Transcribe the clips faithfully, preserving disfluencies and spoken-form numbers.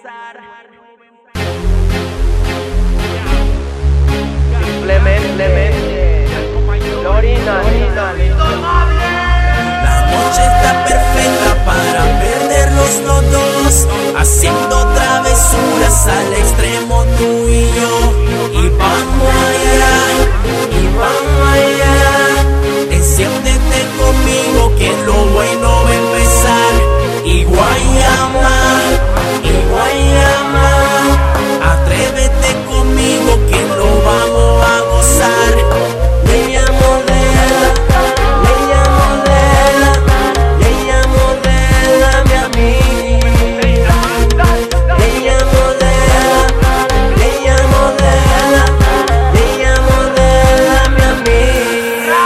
Simplemente Lorina, Lorina, la noche está perfecta para perderlos los dos, haciendo travesuras al extremo tú y yo. Y vamos allá, y vamos allá. Enciéndete conmigo que lo bueno va a empezar. Y Guayama, y Guayama, atrévete conmigo que lo vamos a gozar. Le llamo Lela, le llamo Lela, le llamo Lela, mi amiga. Le llamo Lela, le llamo Lela, le llamo Lela, mi amiga.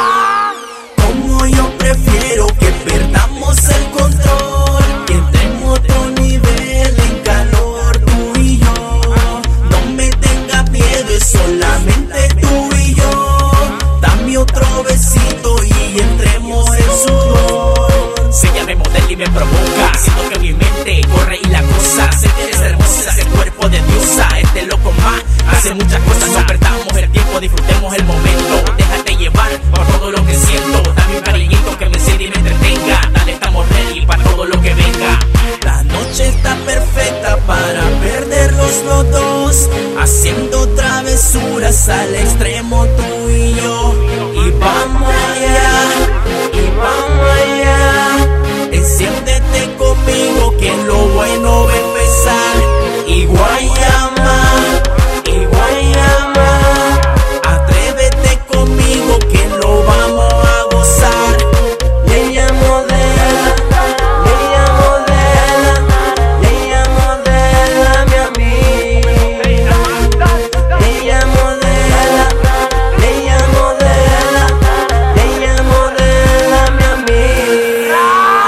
Como yo prefiero que perdamos el control, que entremos otro nivel en calor tú y yo. No me tengas miedo, es solamente tú y yo. Dame otro besito y entremos en sudor. Se llama modelo y me provoca, siento que mi mente corre y la cosa. Sé que eres hermosa, ese cuerpo de diosa. Este loco más hace muchas cosas, no perdamos el tiempo, disfrutemos el momento. Déjate llevar por todo lo que siento. Dame un cariñito que me enciende y me entretenga. Dale, estamos ready para todo lo que venga. La noche está perfecta para perderlos los dos, haciendo travesuras al extremo tú y yo. Y vamos allá, y vamos allá. Enciéndete conmigo que lo bueno va a empezar. Y Guayama, y Guayama, atrévete conmigo que lo vamos a gozar. Le llamo Lela, le llamo Lela, le llamo Lela, mi amiga. Le llamo Lela, le llamo Lela, le llamo Lela, mi amiga.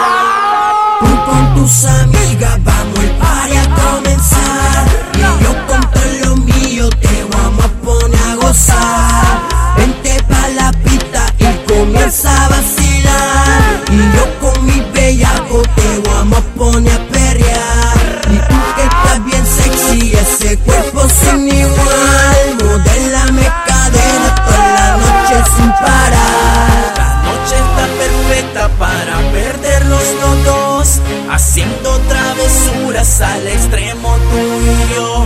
Tú con tus amigas vamos el party a comenzar, y yo con todo lo mío te vamos a poner a gozar. Vente pa' la pista y comienza a vacilar, y yo con mi bellaco te vamos a poner a perrear. Y tú que estás bien sexy, ese cuerpo sin igual, modélame cadena toda la noche sin parar. La noche está perfecta para perderlos los dos, haciendo travesuras al extremo tú y yo.